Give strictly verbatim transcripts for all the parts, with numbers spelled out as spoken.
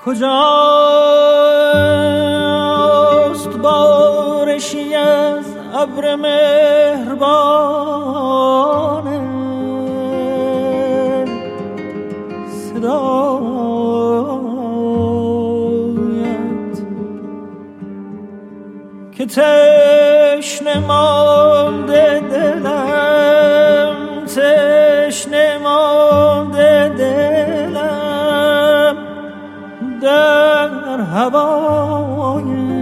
کجاست بارشی از ابر مهربان صدایت که تشنه مانده دلم، تشنه مانده دلم در هوای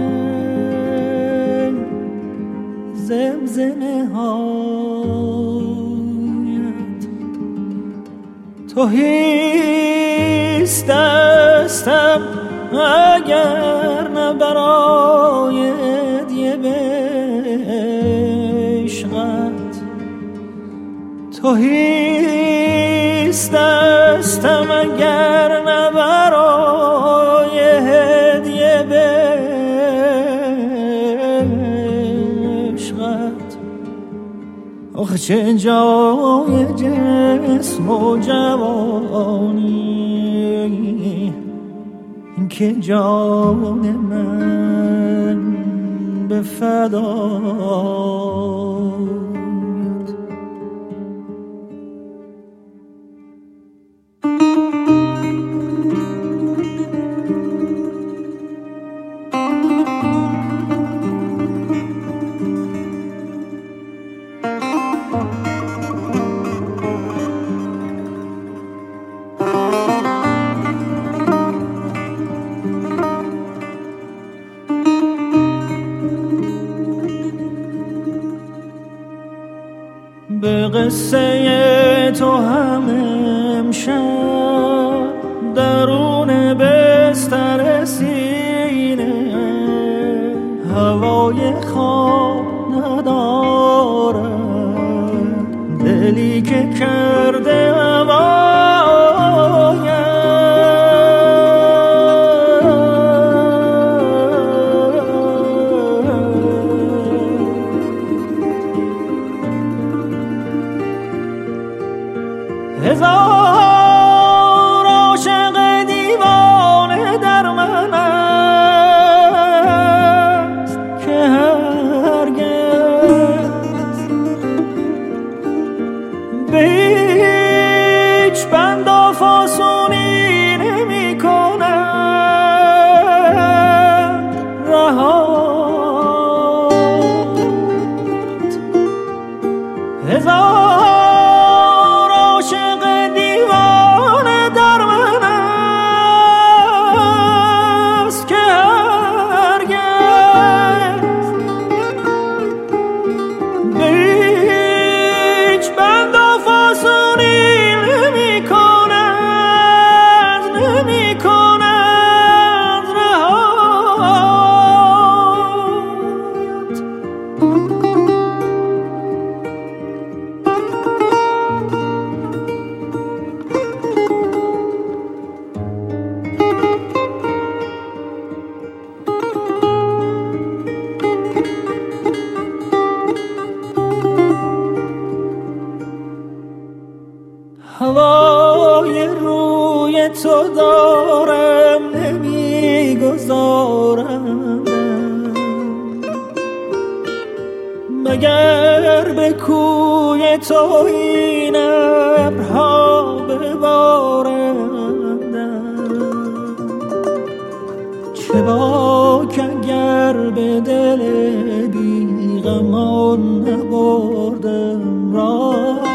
زمزمه هایت. تهیست دستم اگر نه برای هدیه به عشقت، تهیست دستم اگر نه برای هدیه به عشقت. آخه چه جای جسم و جوانی که جان من به فدایت. به قصه تو هم امشب درون بستر سینه هوای خواب ندارد، دلی که کرده هزار عاشق دیوانه در من است که هرگز به هیچ بند و فاسونی نمی کنند رهات. هزار هوای روی تو دارم نمیگذارم مگر به کوی تو این ابرها ببارند. چه باک اگر به دل بیغمان نبردم راه،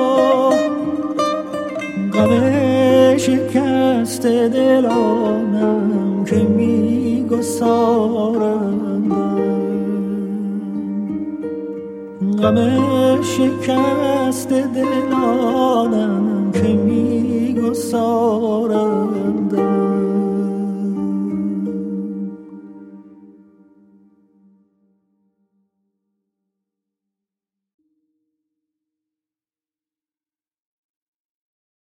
غم شکست دلانم که می گسارند، غم شکست دلانم که می گسارند.